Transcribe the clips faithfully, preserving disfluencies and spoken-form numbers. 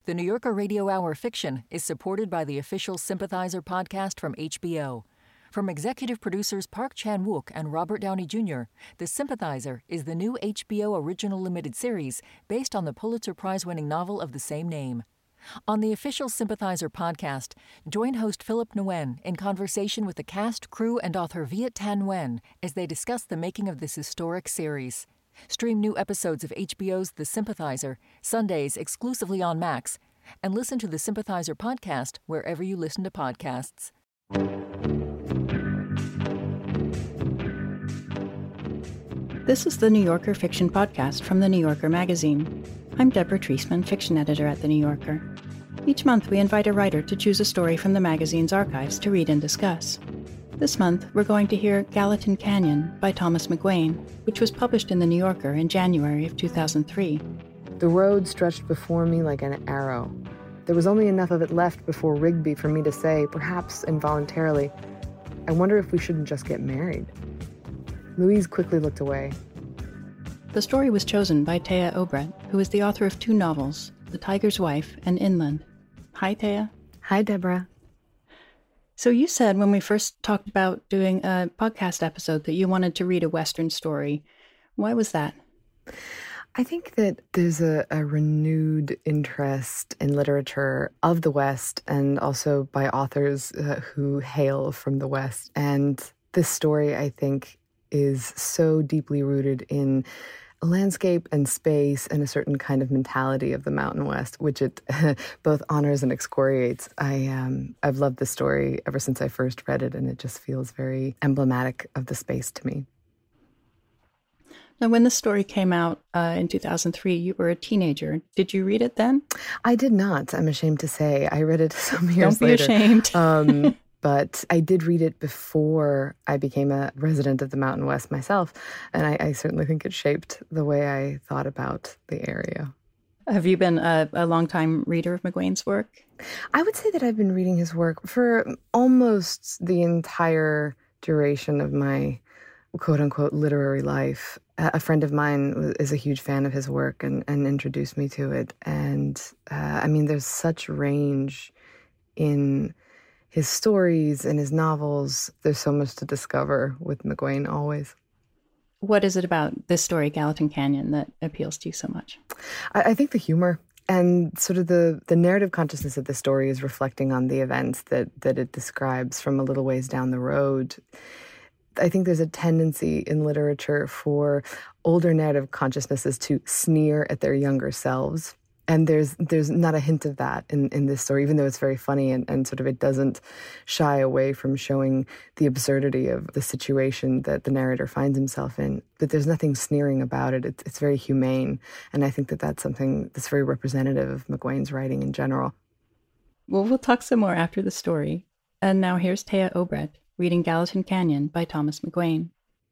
The New Yorker Radio Hour Fiction is supported by the official Sympathizer podcast from H B O. From executive producers Park Chan-wook and Robert Downey Junior, The Sympathizer is the new H B O original limited series based on the Pulitzer Prize-winning novel of the same name. On the official Sympathizer podcast, join host Philip Nguyen in conversation with the cast, crew, and author Viet Thanh Nguyen as they discuss the making of this historic series. Stream new episodes of H B O's The Sympathizer, Sundays exclusively on Max, and listen to The Sympathizer podcast wherever you listen to podcasts. This is the New Yorker Fiction Podcast from The New Yorker magazine. I'm Deborah Treisman, fiction editor at The New Yorker. Each month we invite a writer to choose a story from the magazine's archives to read and discuss. This month, we're going to hear Gallatin Canyon by Thomas McGuane, which was published in The New Yorker in January of two thousand three. The road stretched before me like an arrow. There was only enough of it left before Rigby for me to say, perhaps involuntarily, I wonder if we shouldn't just get married. Louise quickly looked away. The story was chosen by Thea Obrecht, who is the author of two novels, The Tiger's Wife and Inland. Hi, Thea. Hi, Deborah. So you said when we first talked about doing a podcast episode that you wanted to read a Western story. Why was that? I think that there's a, a renewed interest in literature of the West and also by authors uh, who hail from the West. And this story, I think, is so deeply rooted in landscape and space and a certain kind of mentality of the Mountain West, which it both honors and excoriates. I, um, I've loved the story ever since I first read it, and it just feels very emblematic of the space to me. Now, when the story came out uh, in two thousand three, you were a teenager. Did you read it then? I did not, I'm ashamed to say. I read it some years Don't be later. ashamed. um, But I did read it before I became a resident of the Mountain West myself, and I, I certainly think it shaped the way I thought about the area. Have you been a, a long-time reader of McGuane's work? I would say that I've been reading his work for almost the entire duration of my quote-unquote literary life. A friend of mine is a huge fan of his work and, and introduced me to it. And, uh, I mean, there's such range in his stories and his novels. There's so much to discover with McGuane always. What is it about this story, Gallatin Canyon, that appeals to you so much? I, I think the humor and sort of the, the narrative consciousness of the story is reflecting on the events that, that it describes from a little ways down the road. I think there's a tendency in literature for older narrative consciousnesses to sneer at their younger selves. And there's there's not a hint of that in, in this story, even though it's very funny and, and sort of it doesn't shy away from showing the absurdity of the situation that the narrator finds himself in. But there's nothing sneering about it. It's, it's very humane. And I think that that's something that's very representative of McGuane's writing in general. Well, we'll talk some more after the story. And now here's Thea Obrecht reading Gallatin Canyon by Thomas McGuane.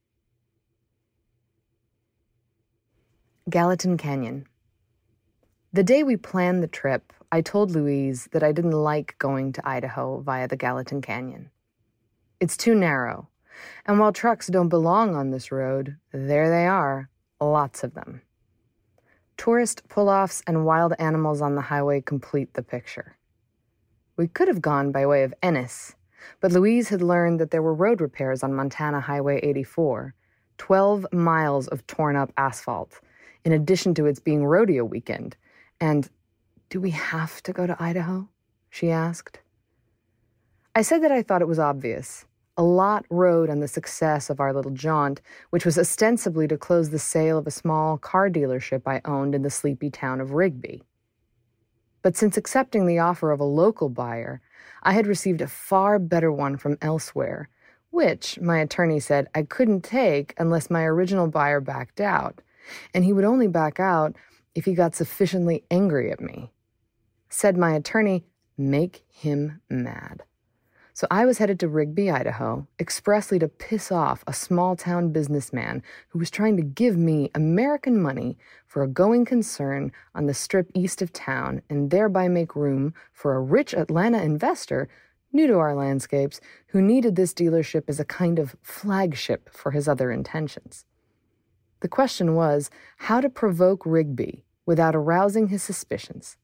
Gallatin Canyon. The day we planned the trip, I told Louise that I didn't like going to Idaho via the Gallatin Canyon. It's too narrow, and while trucks don't belong on this road, there they are, lots of them. Tourist pull-offs and wild animals on the highway complete the picture. We could have gone by way of Ennis, but Louise had learned that there were road repairs on Montana Highway eighty-four, twelve miles of torn-up asphalt, in addition to its being rodeo weekend. And, do we have to go to Idaho? She asked. I said that I thought it was obvious. A lot rode on the success of our little jaunt, which was ostensibly to close the sale of a small car dealership I owned in the sleepy town of Rigby. But since accepting the offer of a local buyer, I had received a far better one from elsewhere, which, my attorney said, I couldn't take unless my original buyer backed out, and he would only back out if he got sufficiently angry at me. Said my attorney, make him mad. So I was headed to Rigby, Idaho, expressly to piss off a small-town businessman who was trying to give me American money for a going concern on the strip east of town and thereby make room for a rich Atlanta investor new to our landscapes who needed this dealership as a kind of flagship for his other intentions. The question was how to provoke Rigby without arousing his suspicions,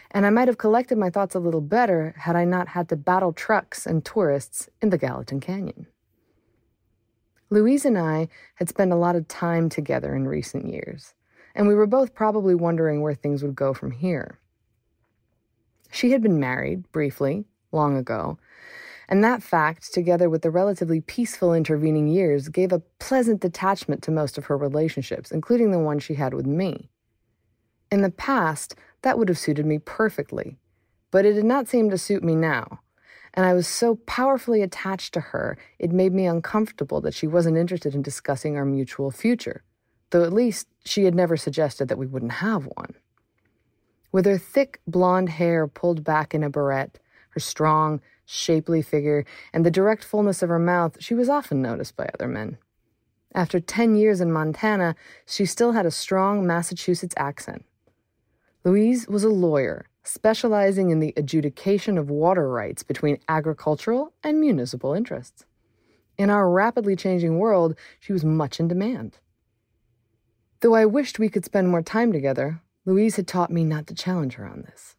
And I might have collected my thoughts a little better had I not had to battle trucks and tourists in the Gallatin Canyon. Louise and I had spent a lot of time together in recent years, and we were both probably wondering where things would go from here. She had been married, briefly, long ago, and that fact, together with the relatively peaceful intervening years, gave a pleasant detachment to most of her relationships, including the one she had with me. In the past, that would have suited me perfectly, but it did not seem to suit me now, and I was so powerfully attached to her, it made me uncomfortable that she wasn't interested in discussing our mutual future, though at least she had never suggested that we wouldn't have one. With her thick blonde hair pulled back in a barrette, her strong, shapely figure, and the direct fullness of her mouth, she was often noticed by other men. After ten years in Montana, she still had a strong Massachusetts accent. Louise was a lawyer, specializing in the adjudication of water rights between agricultural and municipal interests. In our rapidly changing world, she was much in demand. Though I wished we could spend more time together, Louise had taught me not to challenge her on this.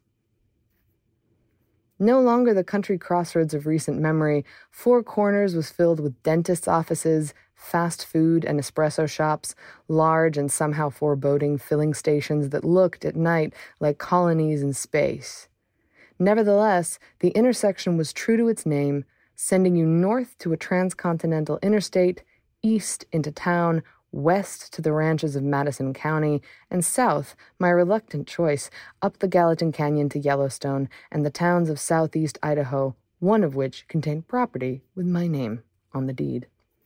No longer the country crossroads of recent memory, Four Corners was filled with dentists' offices, fast food and espresso shops, large and somehow foreboding filling stations that looked, at night, like colonies in space. Nevertheless, the intersection was true to its name, sending you north to a transcontinental interstate, east into town, west to the ranches of Madison County, and south, my reluctant choice, up the Gallatin Canyon to Yellowstone and the towns of southeast Idaho, one of which contained property with my name on the deed.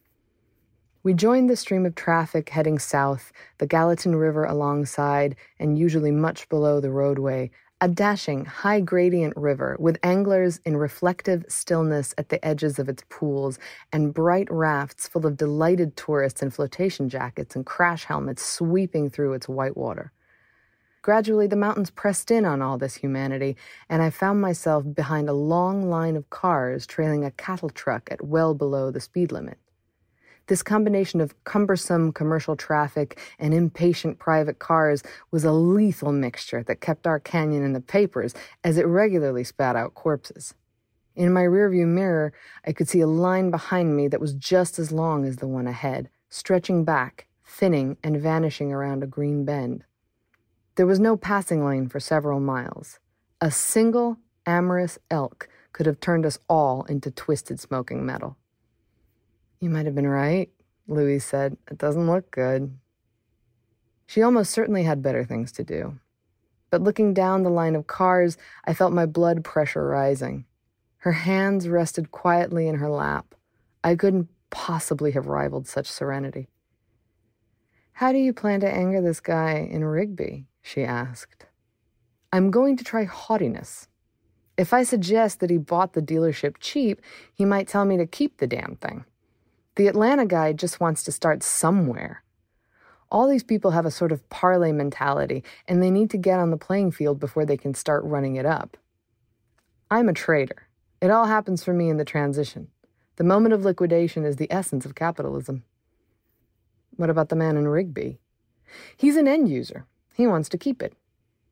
We joined the stream of traffic heading south, the Gallatin River alongside, and usually much below the roadway, a dashing, high-gradient river with anglers in reflective stillness at the edges of its pools and bright rafts full of delighted tourists in flotation jackets and crash helmets sweeping through its white water. Gradually, the mountains pressed in on all this humanity, and I found myself behind a long line of cars trailing a cattle truck at well below the speed limit. This combination of cumbersome commercial traffic and impatient private cars was a lethal mixture that kept our canyon in the papers as it regularly spat out corpses. In my rearview mirror, I could see a line behind me that was just as long as the one ahead, stretching back, thinning, and vanishing around a green bend. There was no passing lane for several miles. A single amorous elk could have turned us all into twisted smoking metal. "You might have been right," Louise said. "It doesn't look good." She almost certainly had better things to do. But looking down the line of cars, I felt my blood pressure rising. Her hands rested quietly in her lap. I couldn't possibly have rivaled such serenity. "How do you plan to anger this guy in Rigby?" she asked. "I'm going to try haughtiness. If I suggest that he bought the dealership cheap, he might tell me to keep the damn thing. The Atlanta guy just wants to start somewhere. All these people have a sort of parlay mentality, and they need to get on the playing field before they can start running it up. I'm a trader. It all happens for me in the transition. The moment of liquidation is the essence of capitalism." "What about the man in Rigby?" "He's an end user. He wants to keep it."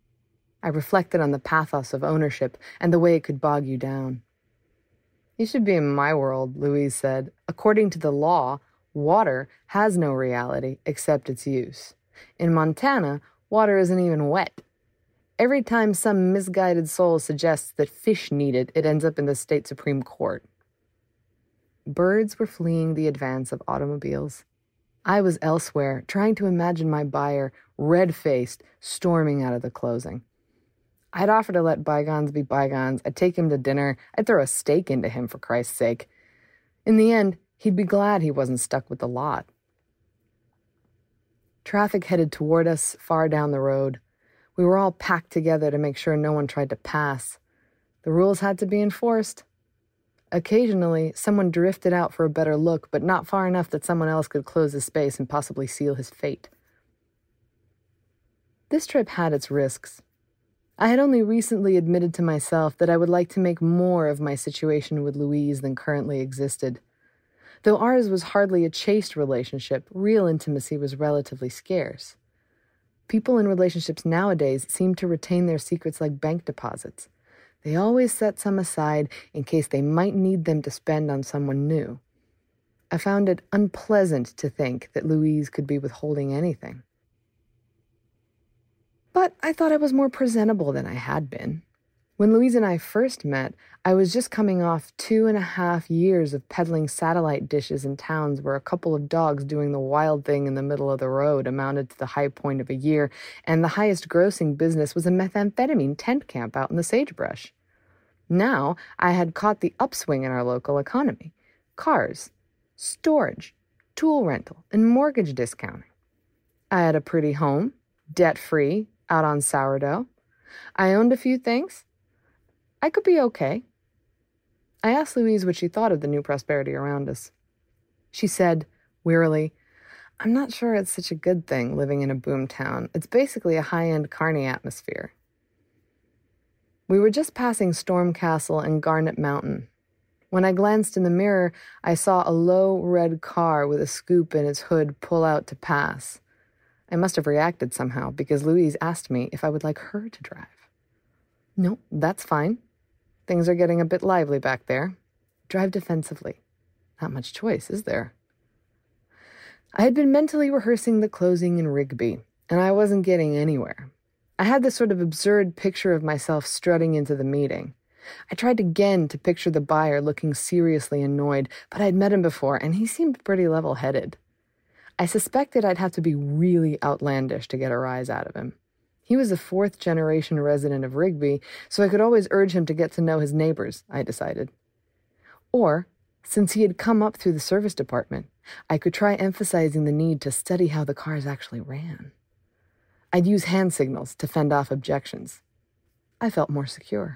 I reflected on the pathos of ownership and the way it could bog you down. "You should be in my world," Louise said. "According to the law, water has no reality except its use. In Montana, water isn't even wet. Every time some misguided soul suggests that fish need it, it ends up in the state Supreme Court." Birds were fleeing the advance of automobiles. I was elsewhere, trying to imagine my buyer, red-faced, storming out of the closing. I'd offer to let bygones be bygones. I'd take him to dinner. I'd throw a steak into him, for Christ's sake. In the end, he'd be glad he wasn't stuck with the lot. Traffic headed toward us, far down the road. We were all packed together to make sure no one tried to pass. The rules had to be enforced. Occasionally, someone drifted out for a better look, but not far enough that someone else could close his space and possibly seal his fate. This trip had its risks. I had only recently admitted to myself that I would like to make more of my situation with Louise than currently existed. Though ours was hardly a chaste relationship, real intimacy was relatively scarce. People in relationships nowadays seem to retain their secrets like bank deposits. They always set some aside in case they might need them to spend on someone new. I found it unpleasant to think that Louise could be withholding anything. But I thought I was more presentable than I had been. When Louise and I first met, I was just coming off two and a half years of peddling satellite dishes in towns where a couple of dogs doing the wild thing in the middle of the road amounted to the high point of a year, and the highest grossing business was a methamphetamine tent camp out in the sagebrush. Now I had caught the upswing in our local economy. Cars, storage, tool rental, and mortgage discounting. I had a pretty home, debt-free, out on sourdough. I owned a few things. I could be okay. I asked Louise what she thought of the new prosperity around us. She said, wearily, "I'm not sure it's such a good thing living in a boom town. It's basically a high-end carny atmosphere." We were just passing Storm Castle and Garnet Mountain. When I glanced in the mirror, I saw a low red car with a scoop in its hood pull out to pass. I must have reacted somehow because Louise asked me if I would like her to drive. "No, that's fine. Things are getting a bit lively back there. Drive defensively. Not much choice, is there?" I had been mentally rehearsing the closing in Rigby, and I wasn't getting anywhere. I had this sort of absurd picture of myself strutting into the meeting. I tried again to picture the buyer looking seriously annoyed, but I'd met him before, and he seemed pretty level-headed. I suspected I'd have to be really outlandish to get a rise out of him. He was a fourth-generation resident of Rigby, so I could always urge him to get to know his neighbors, I decided. Or, since he had come up through the service department, I could try emphasizing the need to study how the cars actually ran. I'd use hand signals to fend off objections. I felt more secure.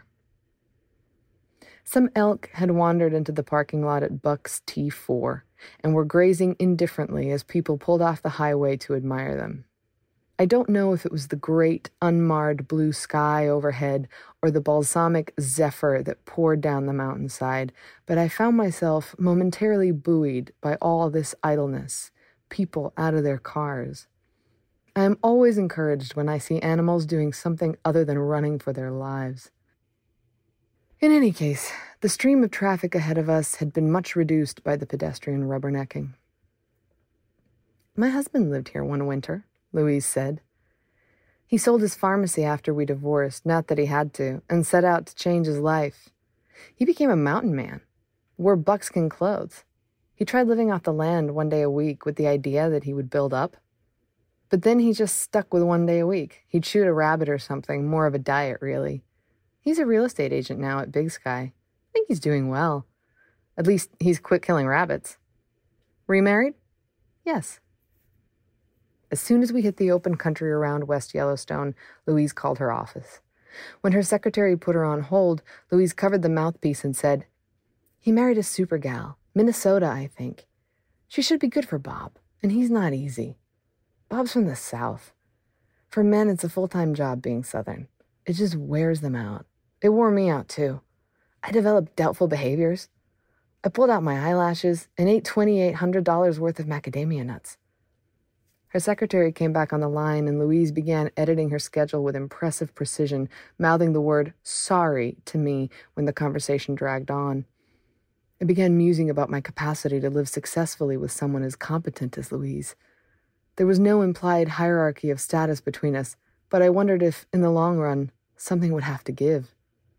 Some elk had wandered into the parking lot at Buck's T four and were grazing indifferently as people pulled off the highway to admire them. I don't know if it was the great, unmarred blue sky overhead or the balsamic zephyr that poured down the mountainside, but I found myself momentarily buoyed by all this idleness, people out of their cars. I am always encouraged when I see animals doing something other than running for their lives. In any case, the stream of traffic ahead of us had been much reduced by the pedestrian rubbernecking. "My husband lived here one winter," Louise said. "He sold his pharmacy after we divorced, not that he had to, and set out to change his life. He became a mountain man, wore buckskin clothes. He tried living off the land one day a week with the idea that he would build up. But then he just stuck with one day a week. He'd shoot a rabbit or something, more of a diet, really. He's a real estate agent now at Big Sky. I think he's doing well. At least he's quit killing rabbits." "Remarried?" "Yes." As soon as we hit the open country around West Yellowstone, Louise called her office. When her secretary put her on hold, Louise covered the mouthpiece and said, "He married a super gal, Minnesota, I think. She should be good for Bob, and he's not easy. Bob's from the South. For men, it's a full-time job being Southern. It just wears them out. It wore me out, too. I developed doubtful behaviors. I pulled out my eyelashes and ate twenty-eight hundred dollars worth of macadamia nuts." Her secretary came back on the line, and Louise began editing her schedule with impressive precision, mouthing the word "sorry" to me when the conversation dragged on. I began musing about my capacity to live successfully with someone as competent as Louise. There was no implied hierarchy of status between us, but I wondered if, in the long run, something would have to give.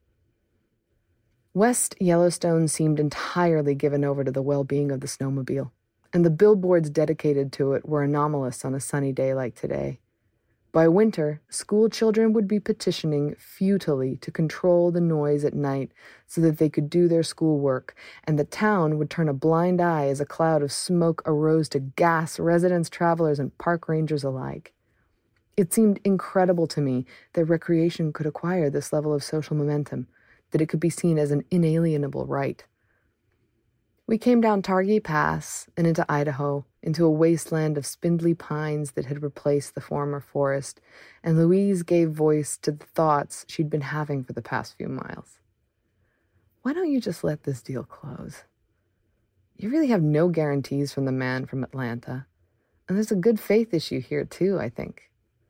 West Yellowstone seemed entirely given over to the well-being of the snowmobile, and the billboards dedicated to it were anomalous on a sunny day like today. By winter, school children would be petitioning futilely to control the noise at night so that they could do their schoolwork, and the town would turn a blind eye as a cloud of smoke arose to gas residents, travelers, and park rangers alike. It seemed incredible to me that recreation could acquire this level of social momentum, that it could be seen as an inalienable right. We came down Targhee Pass and into Idaho, into a wasteland of spindly pines that had replaced the former forest, and Louise gave voice to the thoughts she'd been having for the past few miles. "Why don't you just let this deal close? You really have no guarantees from the man from Atlanta, and there's a good faith issue here, too, I think."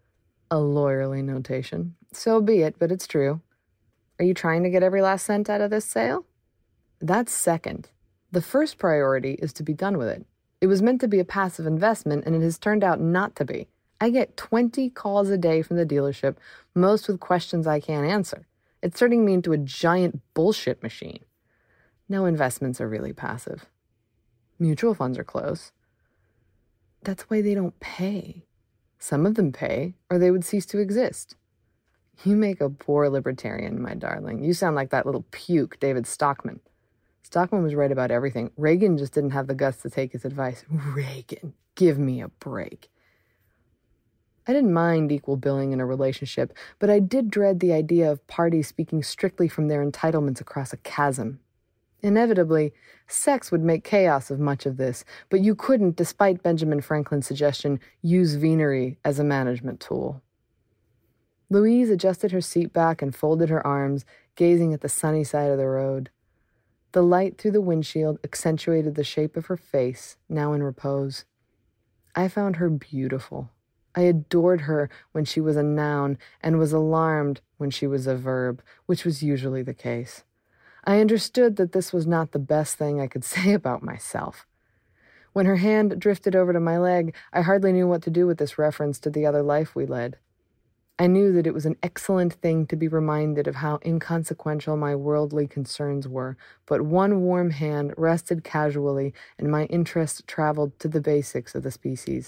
A lawyerly notation. So be it, but it's true. Are you trying to get every last cent out of this sale? That's second. The first priority is to be done with it. It was meant to be a passive investment, and it has turned out not to be. I get twenty calls a day from the dealership, most with questions I can't answer. It's turning me into a giant bullshit machine. No investments are really passive. Mutual funds are close. That's why they don't pay. Some of them pay, or they would cease to exist. You make a poor libertarian, my darling. You sound like that little puke, David Stockman. Stockman was right about everything. Reagan just didn't have the guts to take his advice. Reagan, give me a break. I didn't mind equal billing in a relationship, but I did dread the idea of parties speaking strictly from their entitlements across a chasm. Inevitably, sex would make chaos of much of this, but you couldn't, despite Benjamin Franklin's suggestion, use venery as a management tool. Louise adjusted her seat back and folded her arms, gazing at the sunny side of the road. The light through the windshield accentuated the shape of her face, now in repose. I found her beautiful. I adored her when she was a noun and was alarmed when she was a verb, which was usually the case. I understood that this was not the best thing I could say about myself. When her hand drifted over to my leg, I hardly knew what to do with this reference to the other life we led. I knew that it was an excellent thing to be reminded of how inconsequential my worldly concerns were, but one warm hand rested casually, and my interest traveled to the basics of the species.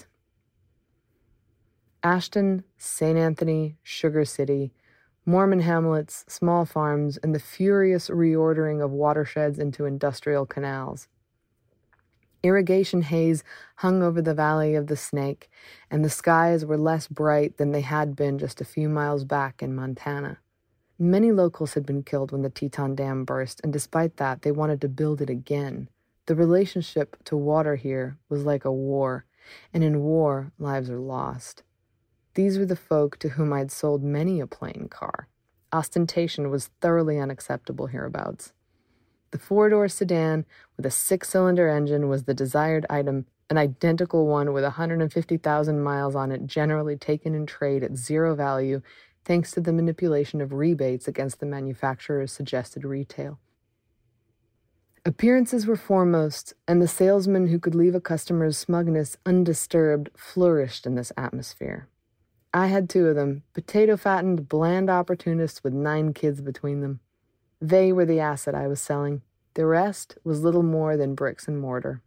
Ashton, Saint Anthony, Sugar City, Mormon hamlets, small farms, and the furious reordering of watersheds into industrial canals. Irrigation haze hung over the valley of the Snake, and the skies were less bright than they had been just a few miles back in Montana. Many locals had been killed when the Teton Dam burst, and despite that, they wanted to build it again. The relationship to water here was like a war, and in war, lives are lost. These were the folk to whom I'd sold many a plain car. Ostentation was thoroughly unacceptable hereabouts. The four-door sedan with a six-cylinder engine was the desired item, an identical one with one hundred fifty thousand miles on it generally taken in trade at zero value thanks to the manipulation of rebates against the manufacturer's suggested retail. Appearances were foremost, and the salesman who could leave a customer's smugness undisturbed flourished in this atmosphere. I had two of them, potato-fattened, bland opportunists with nine kids between them. They were the asset I was selling. The rest was little more than bricks and mortar.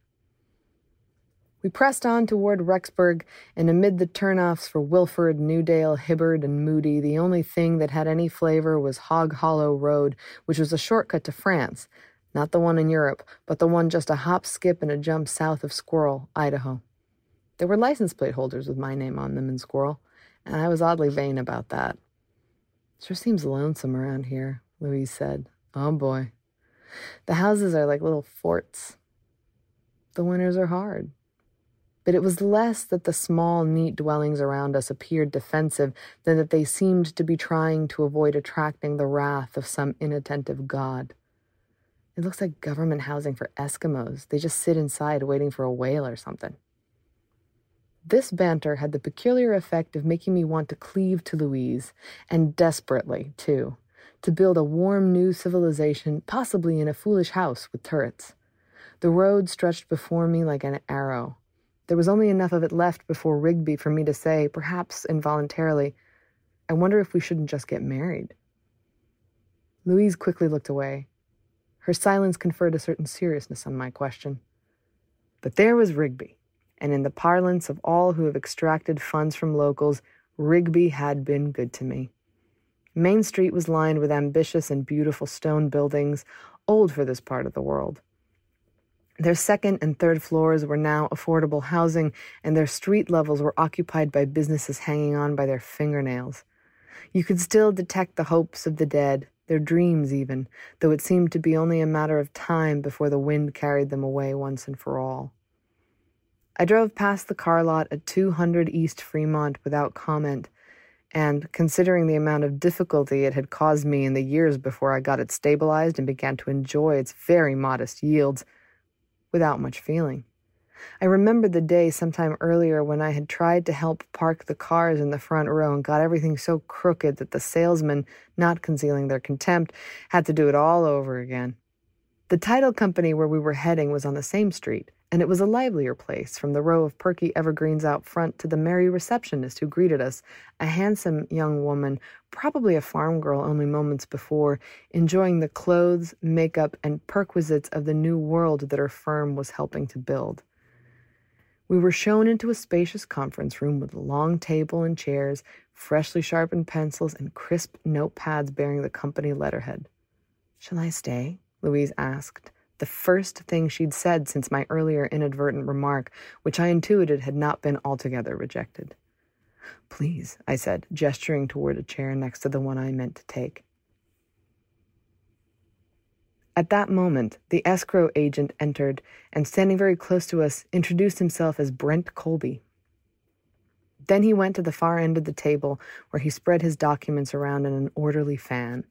We pressed on toward Rexburg, and amid the turnoffs for Wilford, Newdale, Hibbard, and Moody, the only thing that had any flavor was Hog Hollow Road, which was a shortcut to France, not the one in Europe, but the one just a hop, skip, and a jump south of Squirrel, Idaho. There were license plate holders with my name on them in Squirrel, and I was oddly vain about that. Sure seems lonesome around here, Louise said. Oh boy. The houses are like little forts. The winters are hard. But it was less that the small, neat dwellings around us appeared defensive than that they seemed to be trying to avoid attracting the wrath of some inattentive god. It looks like government housing for Eskimos. They just sit inside waiting for a whale or something. This banter had the peculiar effect of making me want to cleave to Louise, and desperately, too, to build a warm new civilization, possibly in a foolish house with turrets. The road stretched before me like an arrow. There was only enough of it left before Rigby for me to say, perhaps involuntarily, I wonder if we shouldn't just get married. Louise quickly looked away. Her silence conferred a certain seriousness on my question. But there was Rigby, and in the parlance of all who have extracted funds from locals, Rigby had been good to me. Main Street was lined with ambitious and beautiful stone buildings, old for this part of the world. Their second and third floors were now affordable housing, and their street levels were occupied by businesses hanging on by their fingernails. You could still detect the hopes of the dead, their dreams even, though it seemed to be only a matter of time before the wind carried them away once and for all. I drove past the car lot at two hundred East Fremont without comment, and, considering the amount of difficulty it had caused me in the years before I got it stabilized and began to enjoy its very modest yields, without much feeling. I remembered the day sometime earlier when I had tried to help park the cars in the front row and got everything so crooked that the salesmen, not concealing their contempt, had to do it all over again. The title company where we were heading was on the same street, and it was a livelier place, from the row of perky evergreens out front to the merry receptionist who greeted us, a handsome young woman, probably a farm girl only moments before, enjoying the clothes, makeup, and perquisites of the new world that her firm was helping to build. We were shown into a spacious conference room with a long table and chairs, freshly sharpened pencils, and crisp notepads bearing the company letterhead. "Shall I stay?" Louise asked, the first thing she'd said since my earlier inadvertent remark, which I intuited had not been altogether rejected. "Please," I said, gesturing toward a chair next to the one I meant to take. At that moment, the escrow agent entered and, standing very close to us, introduced himself as Brent Colby. Then he went to the far end of the table, where he spread his documents around in an orderly fan.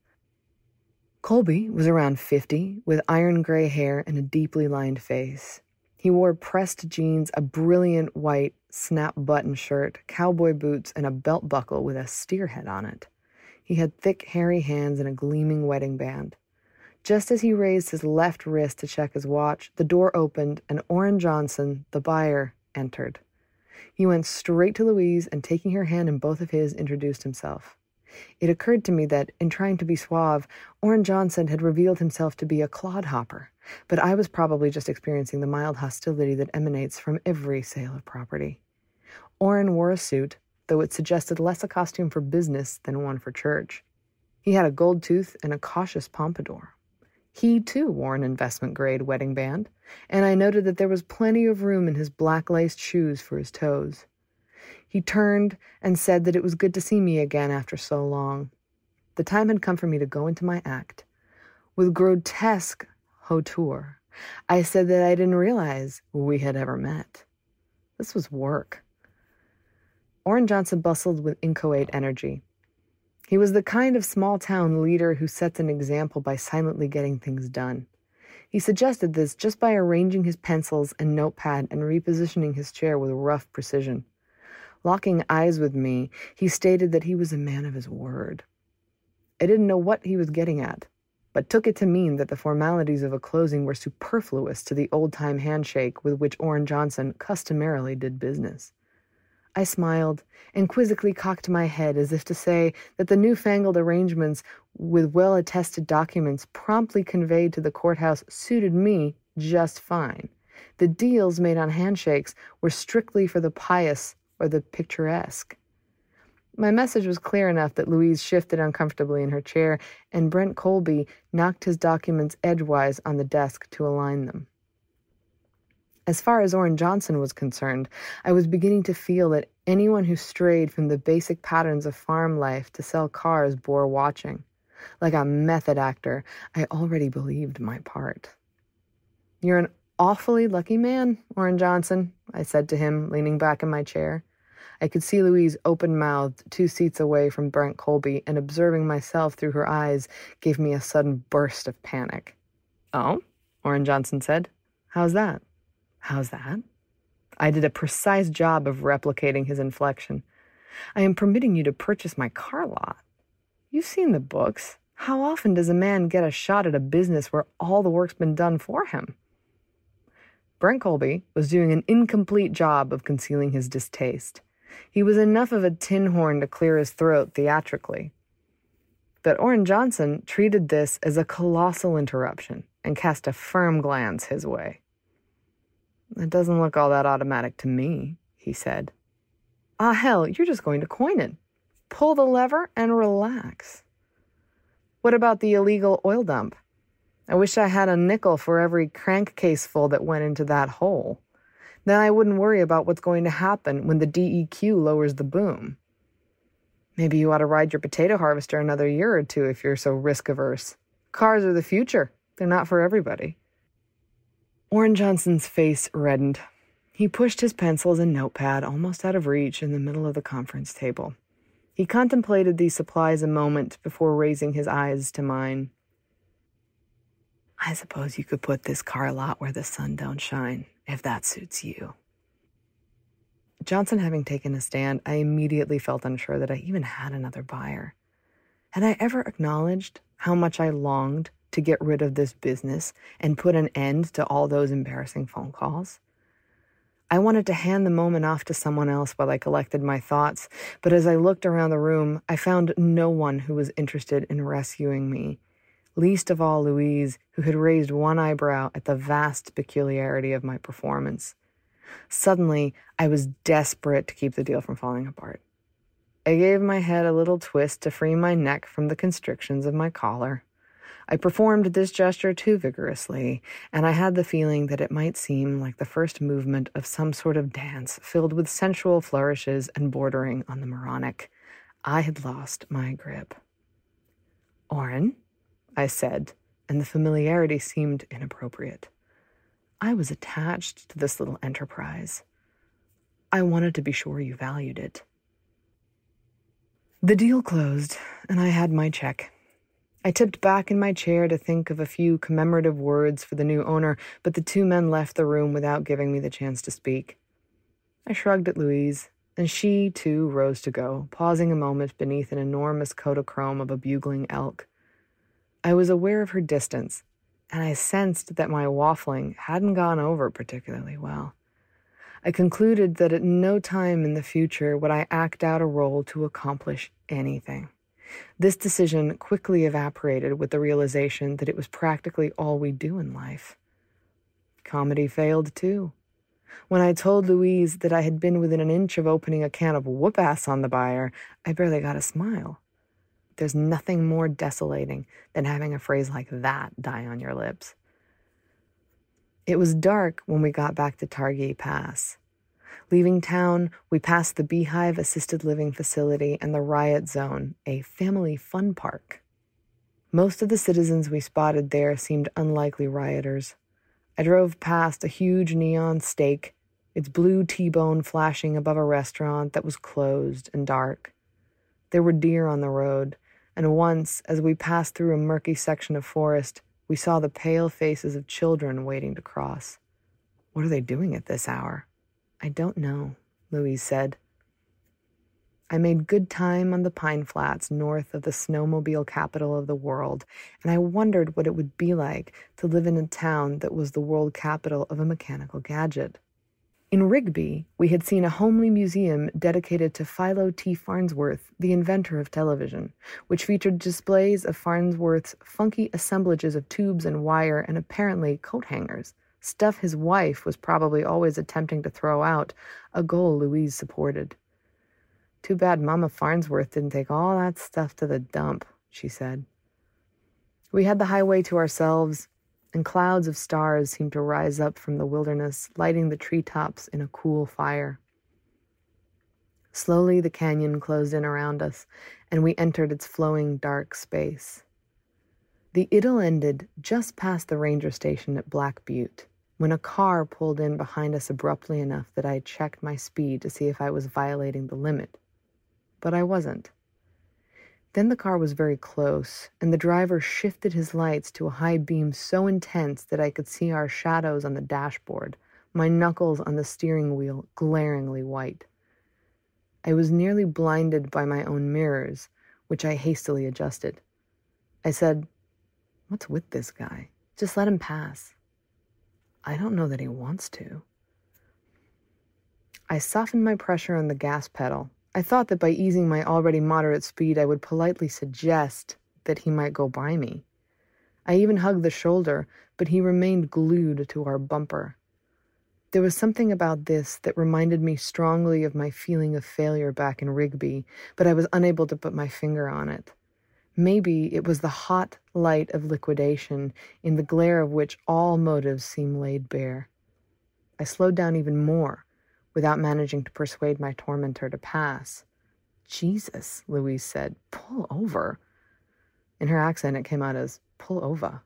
Colby was around fifty, with iron gray hair and a deeply lined face. He wore pressed jeans, a brilliant white snap-button shirt, cowboy boots, and a belt buckle with a steer head on it. He had thick, hairy hands and a gleaming wedding band. Just as he raised his left wrist to check his watch, the door opened and Orrin Johnson, the buyer, entered. He went straight to Louise and, taking her hand in both of his, introduced himself. It occurred to me that, in trying to be suave, Orrin Johnson had revealed himself to be a clodhopper, but I was probably just experiencing the mild hostility that emanates from every sale of property. Orrin wore a suit, though it suggested less a costume for business than one for church. He had a gold tooth and a cautious pompadour. He, too, wore an investment-grade wedding band, and I noted that there was plenty of room in his black-laced shoes for his toes. He turned and said that it was good to see me again after so long. The time had come for me to go into my act. With grotesque hauteur, I said that I didn't realize we had ever met. This was work. Orrin Johnson bustled with inchoate energy. He was the kind of small-town leader who sets an example by silently getting things done. He suggested this just by arranging his pencils and notepad and repositioning his chair with rough precision. Locking eyes with me, he stated that he was a man of his word. I didn't know what he was getting at, but took it to mean that the formalities of a closing were superfluous to the old-time handshake with which Orrin Johnson customarily did business. I smiled and quizzically cocked my head as if to say that the newfangled arrangements with well-attested documents promptly conveyed to the courthouse suited me just fine. The deals made on handshakes were strictly for the pious or the picturesque. My message was clear enough that Louise shifted uncomfortably in her chair, and Brent Colby knocked his documents edgewise on the desk to align them. As far as Orrin Johnson was concerned, I was beginning to feel that anyone who strayed from the basic patterns of farm life to sell cars bore watching. Like a method actor, I already believed my part. "You're an awfully lucky man, Orrin Johnson," I said to him, leaning back in my chair. I could see Louise open-mouthed, two seats away from Brent Colby, and observing myself through her eyes gave me a sudden burst of panic. "Oh?" Orrin Johnson said. "How's that?" "How's that?" I did a precise job of replicating his inflection. "I am permitting you to purchase my car lot. You've seen the books. How often does a man get a shot at a business where all the work's been done for him?" Brent Colby was doing an incomplete job of concealing his distaste. He was enough of a tin horn to clear his throat theatrically. But Orrin Johnson treated this as a colossal interruption and cast a firm glance his way. "It doesn't look all that automatic to me," he said. "Ah, hell, you're just going to coin it. Pull the lever and relax." "What about the illegal oil dump? I wish I had a nickel for every crankcase full that went into that hole. Then I wouldn't worry about what's going to happen when the D E Q lowers the boom. Maybe you ought to ride your potato harvester another year or two if you're so risk-averse. Cars are the future. They're not for everybody." Orrin Johnson's face reddened. He pushed his pencils and notepad almost out of reach in the middle of the conference table. He contemplated these supplies a moment before raising his eyes to mine. "I suppose you could put this car lot where the sun don't shine, if that suits you. Johnson having taken a stand, I immediately felt unsure that I even had another buyer. Had I ever acknowledged how much I longed to get rid of this business and put an end to all those embarrassing phone calls? I wanted to hand the moment off to someone else while I collected my thoughts, but as I looked around the room, I found no one who was interested in rescuing me, least of all Louise, who had raised one eyebrow at the vast peculiarity of my performance. Suddenly, I was desperate to keep the deal from falling apart. I gave my head a little twist to free my neck from the constrictions of my collar. I performed this gesture too vigorously, and I had the feeling that it might seem like the first movement of some sort of dance filled with sensual flourishes and bordering on the moronic. I had lost my grip. "Oren?" I said, and the familiarity seemed inappropriate. I was attached to this little enterprise. I wanted to be sure you valued it. The deal closed, and I had my check. I tipped back in my chair to think of a few commemorative words for the new owner, but the two men left the room without giving me the chance to speak. I shrugged at Louise, and she, too, rose to go, pausing a moment beneath an enormous Kodachrome of a bugling elk. I was aware of her distance, and I sensed that my waffling hadn't gone over particularly well. I concluded that at no time in the future would I act out a role to accomplish anything. This decision quickly evaporated with the realization that it was practically all we do in life. Comedy failed, too. When I told Louise that I had been within an inch of opening a can of whoop-ass on the buyer, I barely got a smile. There's nothing more desolating than having a phrase like that die on your lips. It was dark when we got back to Targhee Pass. Leaving town, we passed the Beehive Assisted Living Facility and the Riot Zone, a family fun park. Most of the citizens we spotted there seemed unlikely rioters. I drove past a huge neon stake, its blue T-bone flashing above a restaurant that was closed and dark. There were deer on the road, and once, as we passed through a murky section of forest, we saw the pale faces of children waiting to cross. What are they doing at this hour? I don't know, Louise said. I made good time on the pine flats north of the snowmobile capital of the world, and I wondered what it would be like to live in a town that was the world capital of a mechanical gadget. In Rigby, we had seen a homely museum dedicated to Philo T. Farnsworth, the inventor of television, which featured displays of Farnsworth's funky assemblages of tubes and wire and apparently coat hangers, stuff his wife was probably always attempting to throw out, a goal Louise supported. Too bad Mama Farnsworth didn't take all that stuff to the dump, she said. We had the highway to ourselves, and clouds of stars seemed to rise up from the wilderness, lighting the treetops in a cool fire. Slowly the canyon closed in around us, and we entered its flowing dark space. The idyll ended just past the ranger station at Black Butte, when a car pulled in behind us abruptly enough that I checked my speed to see if I was violating the limit. But I wasn't. Then the car was very close, and the driver shifted his lights to a high beam so intense that I could see our shadows on the dashboard, my knuckles on the steering wheel glaringly white. I was nearly blinded by my own mirrors, which I hastily adjusted. I said, "What's with this guy? Just let him pass." "I don't know that he wants to." I softened my pressure on the gas pedal. I thought that by easing my already moderate speed, I would politely suggest that he might go by me. I even hugged the shoulder, but he remained glued to our bumper. There was something about this that reminded me strongly of my feeling of failure back in Rigby, but I was unable to put my finger on it. Maybe it was the hot light of liquidation, in the glare of which all motives seemed laid bare. I slowed down even more, without managing to persuade my tormentor to pass. "Jesus," Louise said, "pull over." In her accent, it came out as, "pull over."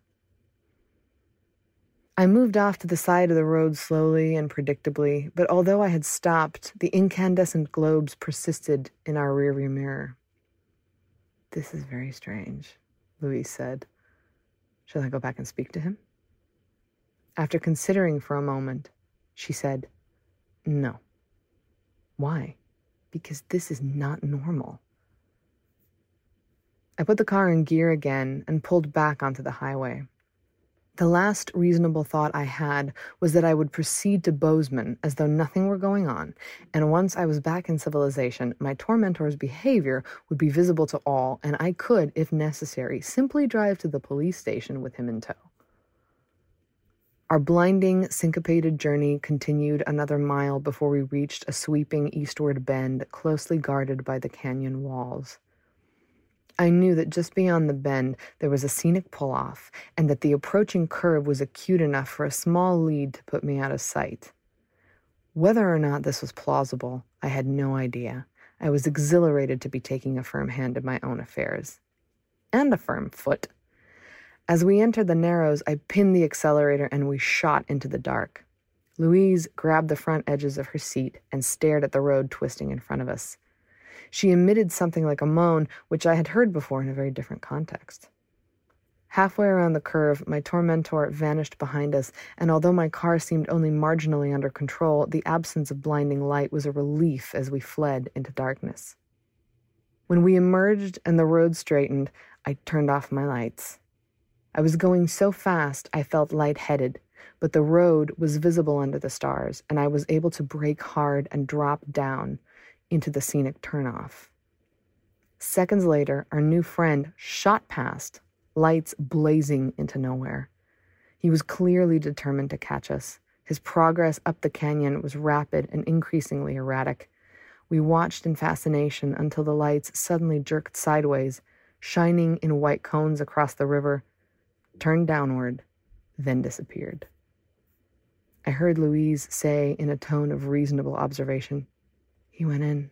I moved off to the side of the road slowly and predictably, but although I had stopped, the incandescent globes persisted in our rearview mirror. "This is very strange," Louise said. "Shall I go back and speak to him?" After considering for a moment, She said, "No." Why? Because this is not normal. I put the car in gear again and pulled back onto the highway. The last reasonable thought I had was that I would proceed to Bozeman as though nothing were going on, and once I was back in civilization, my tormentor's behavior would be visible to all, and I could, if necessary, simply drive to the police station with him in tow. Our blinding, syncopated journey continued another mile before we reached a sweeping eastward bend closely guarded by the canyon walls. I knew that just beyond the bend there was a scenic pull-off, and that the approaching curve was acute enough for a small lead to put me out of sight. Whether or not this was plausible, I had no idea. I was exhilarated to be taking a firm hand in my own affairs. And a firm foot. As we entered the Narrows, I pinned the accelerator and we shot into the dark. Louise grabbed the front edges of her seat and stared at the road twisting in front of us. She emitted something like a moan, which I had heard before in a very different context. Halfway around the curve, my tormentor vanished behind us, and although my car seemed only marginally under control, the absence of blinding light was a relief as we fled into darkness. When we emerged and the road straightened, I turned off my lights. I was going so fast I felt lightheaded, but the road was visible under the stars, and I was able to brake hard and drop down into the scenic turnoff. Seconds later, our new friend shot past, lights blazing into nowhere. He was clearly determined to catch us. His progress up the canyon was rapid and increasingly erratic. We watched in fascination until the lights suddenly jerked sideways, shining in white cones across the river, turned downward, then disappeared. I heard Louise say in a tone of reasonable observation, "He went in."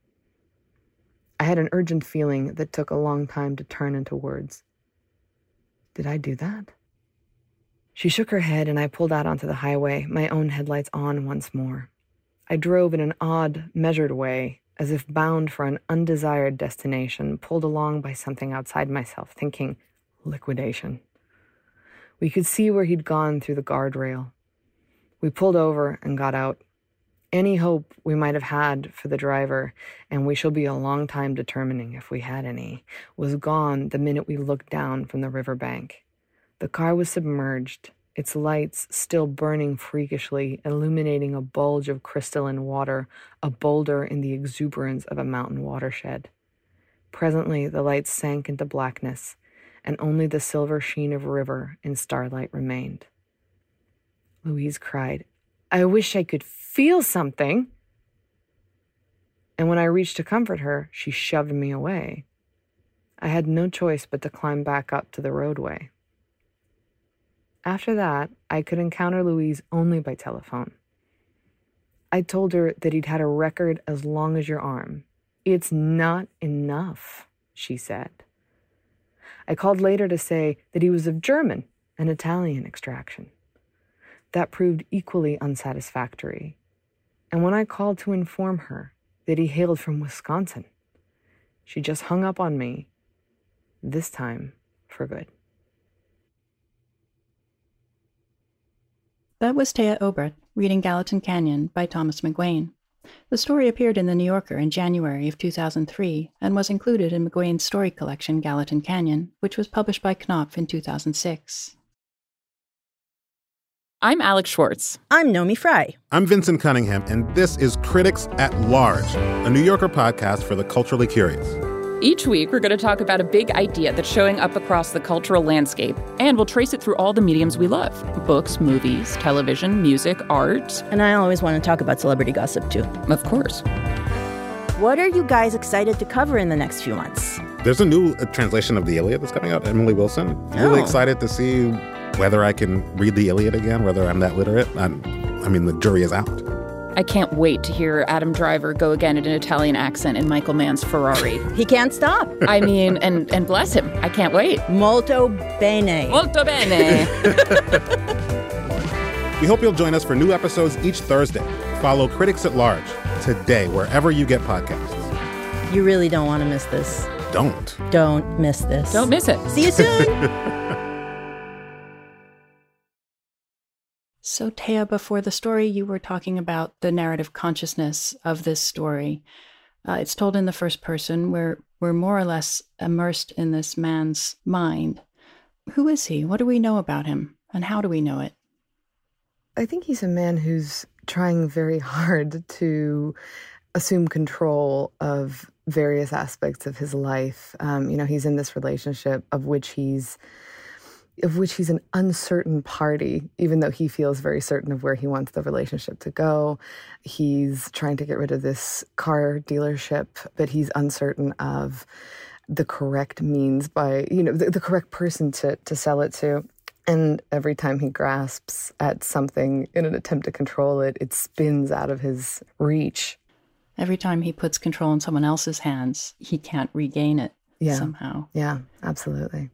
I had an urgent feeling that took a long time to turn into words. Did I do that? She shook her head and I pulled out onto the highway, my own headlights on once more. I drove in an odd, measured way, as if bound for an undesired destination, pulled along by something outside myself, thinking, liquidation. We could see where he'd gone through the guardrail. We pulled over and got out. Any hope we might have had for the driver, and we shall be a long time determining if we had any, was gone the minute we looked down from the riverbank. The car was submerged, its lights still burning freakishly, illuminating a bulge of crystalline water, a boulder in the exuberance of a mountain watershed. Presently, the lights sank into blackness, and only the silver sheen of river in starlight remained. Louise cried, "I wish I could feel something." And when I reached to comfort her, she shoved me away. I had no choice but to climb back up to the roadway. After that, I could encounter Louise only by telephone. I told her that he'd had a record as long as your arm. "It's not enough," she said. I called later to say that he was of German and Italian extraction. That proved equally unsatisfactory. And when I called to inform her that he hailed from Wisconsin, she just hung up on me, this time for good. That was Taya Obrecht reading Gallatin Canyon by Thomas McGuane. The story appeared in The New Yorker in January of two thousand three and was included in McGuane's story collection Gallatin Canyon, which was published by Knopf in two thousand six. I'm Alex Schwartz. I'm Nomi Fry. I'm Vincent Cunningham, and this is Critics at Large, a New Yorker podcast for the culturally curious. Each week, we're going to talk about a big idea that's showing up across the cultural landscape, and we'll trace it through all the mediums we love. Books, movies, television, music, art. And I always want to talk about celebrity gossip, too. Of course. What are you guys excited to cover in the next few months? There's a new uh, translation of the Iliad that's coming out, Emily Wilson. Oh. Really excited to see whether I can read the Iliad again, whether I'm that literate. I'm, I mean, the jury is out. I can't wait to hear Adam Driver go again in an Italian accent in Michael Mann's Ferrari. He can't stop. I mean, and, and bless him. I can't wait. Molto bene. Molto bene. We hope you'll join us for new episodes each Thursday. Follow Critics at Large today, wherever you get podcasts. You really don't want to miss this. Don't. Don't miss this. Don't miss it. See you soon. So, Taya, before the story, you were talking about the narrative consciousness of this story. Uh, it's told in the first person. We're, we're more or less immersed in this man's mind. Who is he? What do we know about him? And how do we know it? I think he's a man who's trying very hard to assume control of various aspects of his life. Um, you know, he's in this relationship of which he's of which he's an uncertain party, even though he feels very certain of where he wants the relationship to go. He's trying to get rid of this car dealership, but he's uncertain of the correct means by, you know, the, the correct person to, to sell it to. And every time he grasps at something in an attempt to control it, it spins out of his reach. Every time he puts control in someone else's hands, he can't regain it yeah. somehow. Yeah, absolutely.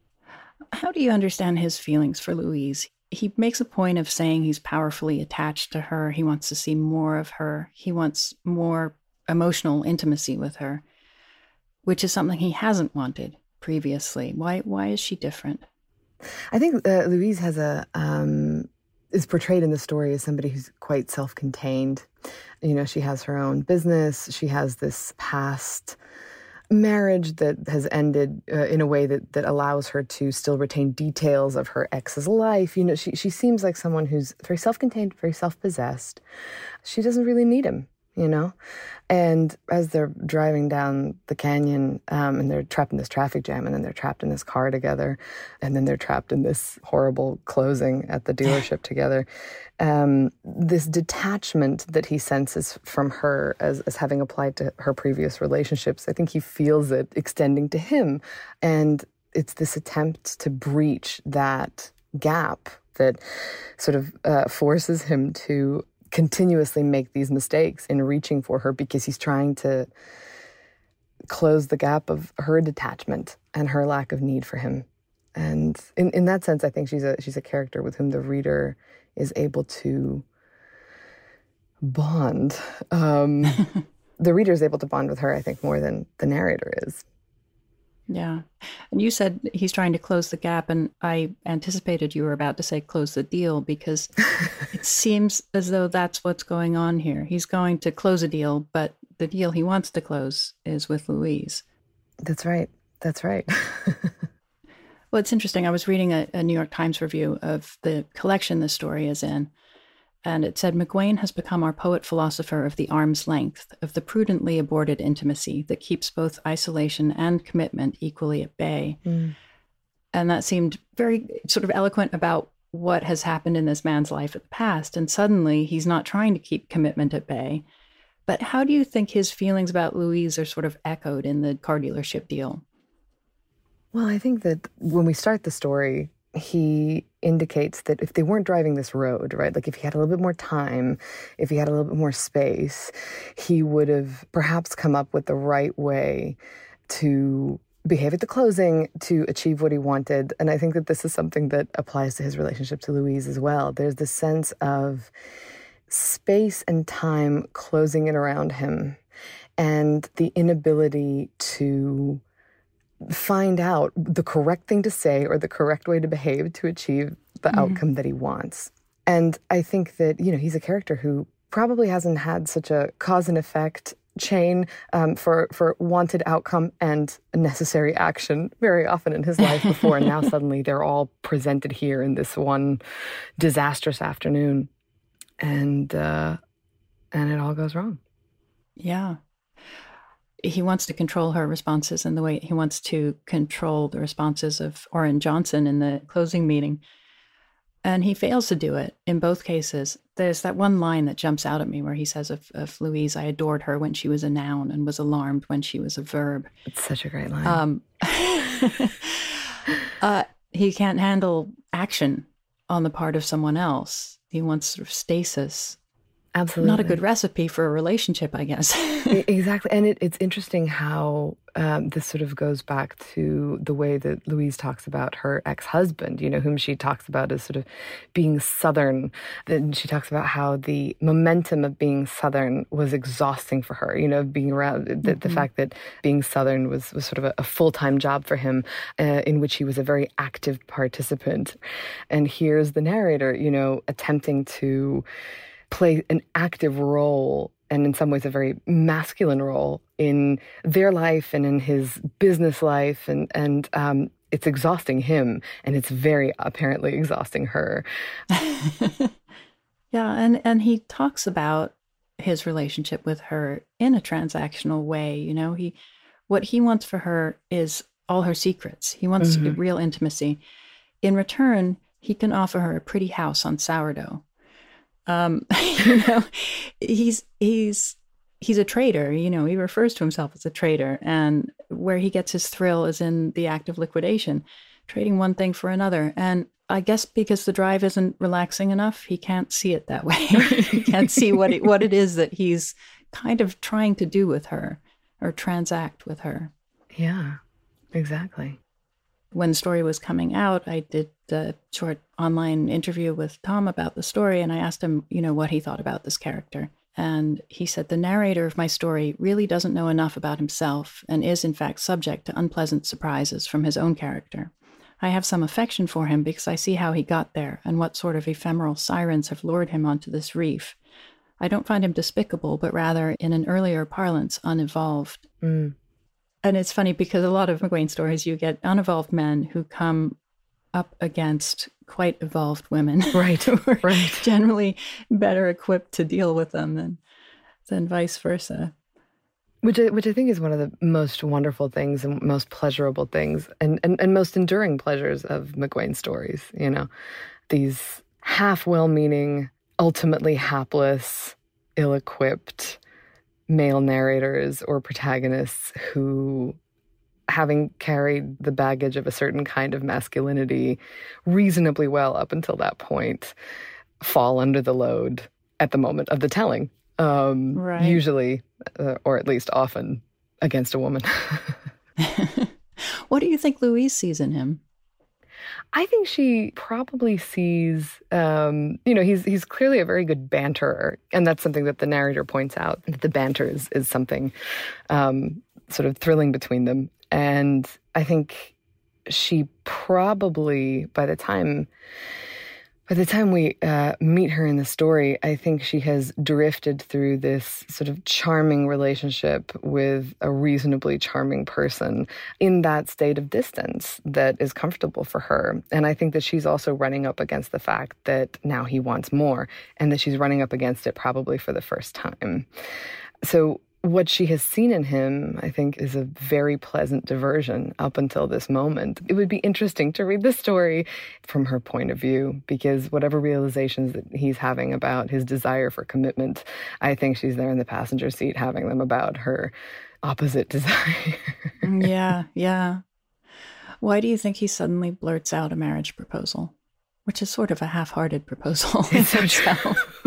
How do you understand his feelings for Louise? He makes a point of saying he's powerfully attached to her. He wants to see more of her. He wants more emotional intimacy with her, which is something he hasn't wanted previously. Why, why is she different? I think uh, Louise has a um, is portrayed in the story as somebody who's quite self-contained. You know, she has her own business. She has this past marriage that has ended uh, in a way that that allows her to still retain details of her ex's life. You know, she she seems like someone who's very self-contained, very self-possessed. She doesn't really need him, you know? And as they're driving down the canyon, um, and they're trapped in this traffic jam, and then they're trapped in this car together, and then they're trapped in this horrible closing at the dealership together, um, this detachment that he senses from her as, as having applied to her previous relationships, I think he feels it extending to him. And it's this attempt to breach that gap that sort of uh, forces him to continuously make these mistakes in reaching for her, because he's trying to close the gap of her detachment and her lack of need for him. And in, in that sense, I think she's a she's a character with whom the reader is able to bond. Um, the reader is able to bond with her, I think, more than the narrator is. Yeah. And you said he's trying to close the gap, and I anticipated you were about to say close the deal, because it seems as though that's what's going on here. He's going to close a deal, but the deal he wants to close is with Louise. That's right. That's right. Well, it's interesting. I was reading a, a New York Times review of the collection this story is in, and it said, McGuane has become our poet-philosopher of the arm's length, of the prudently aborted intimacy that keeps both isolation and commitment equally at bay. Mm. And that seemed very sort of eloquent about what has happened in this man's life in the past. And suddenly he's not trying to keep commitment at bay. But how do you think his feelings about Louise are sort of echoed in the car dealership deal? Well, I think that when we start the story, he indicates that if they weren't driving this road, right, like if he had a little bit more time, if he had a little bit more space, he would have perhaps come up with the right way to behave at the closing to achieve what he wanted. And I think that this is something that applies to his relationship to Louise as well. There's this sense of space and time closing in around him, and the inability to find out the correct thing to say or the correct way to behave to achieve the mm-hmm. outcome that he wants. And I think that, you know, he's a character who probably hasn't had such a cause and effect chain um, for, for wanted outcome and necessary action very often in his life before. And now suddenly they're all presented here in this one disastrous afternoon. And, uh, and it all goes wrong. Yeah. He wants to control her responses in the way he wants to control the responses of Orrin Johnson in the closing meeting. And he fails to do it in both cases. There's that one line that jumps out at me where he says of, of Louise, I adored her when she was a noun and was alarmed when she was a verb. It's such a great line. Um, uh, he can't handle action on the part of someone else. He wants sort of stasis. Absolutely. Not a good recipe for a relationship, I guess. Exactly. And it, it's interesting how um, this sort of goes back to the way that Louise talks about her ex-husband, you know, whom she talks about as sort of being Southern. Then she talks about how the momentum of being Southern was exhausting for her, you know, being around, the, mm-hmm. the fact that being Southern was, was sort of a, a full-time job for him uh, in which he was a very active participant. And here's the narrator, you know, attempting to play an active role, and in some ways a very masculine role, in their life and in his business life. And, and um, it's exhausting him, and it's very apparently exhausting her. Yeah, and, and he talks about his relationship with her in a transactional way. You know, he what he wants for her is all her secrets. He wants mm-hmm. real intimacy. In return, he can offer her a pretty house on sourdough. Um, you know, he's, he's, he's a trader, you know, he refers to himself as a trader, and where he gets his thrill is in the act of liquidation, trading one thing for another. And I guess because the drive isn't relaxing enough, he can't see it that way. He can't see what it, what it is that he's kind of trying to do with her or transact with her. Yeah, exactly. When the story was coming out, I did a short online interview with Tom about the story, and I asked him, you know, what he thought about this character. And he said, the narrator of my story really doesn't know enough about himself and is, in fact, subject to unpleasant surprises from his own character. I have some affection for him because I see how he got there and what sort of ephemeral sirens have lured him onto this reef. I don't find him despicable, but rather, in an earlier parlance, unevolved. Mm. And it's funny because a lot of McGuane stories, you get unevolved men who come up against quite evolved women. Right, who are right. generally better equipped to deal with them than, than vice versa. Which I, which I think is one of the most wonderful things and most pleasurable things and, and, and most enduring pleasures of McGuane stories, you know. These half well-meaning, ultimately hapless, ill-equipped male narrators or protagonists who, having carried the baggage of a certain kind of masculinity reasonably well up until that point, fall under the load at the moment of the telling. Um, right. Usually, uh, or at least often, against a woman. What do you think Louise sees in him? I think she probably sees, um, you know, he's he's clearly a very good banterer. And that's something that the narrator points out, that the banter is, is something um, sort of thrilling between them. And I think she probably, by the time... By the time we uh, meet her in the story, I think she has drifted through this sort of charming relationship with a reasonably charming person in that state of distance that is comfortable for her. And I think that she's also running up against the fact that now he wants more, and that she's running up against it probably for the first time. So what she has seen in him, I think, is a very pleasant diversion up until this moment. It would be interesting to read the story from her point of view, because whatever realizations that he's having about his desire for commitment, I think she's there in the passenger seat having them about her opposite desire. Yeah, yeah. Why do you think he suddenly blurts out a marriage proposal? Which is sort of a half-hearted proposal in itself.